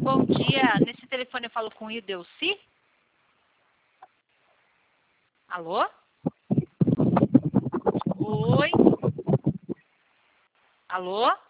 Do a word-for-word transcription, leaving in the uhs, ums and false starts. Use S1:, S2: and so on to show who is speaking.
S1: bom dia. Nesse telefone eu falo com Ildelci? Alô? Oi? Alô?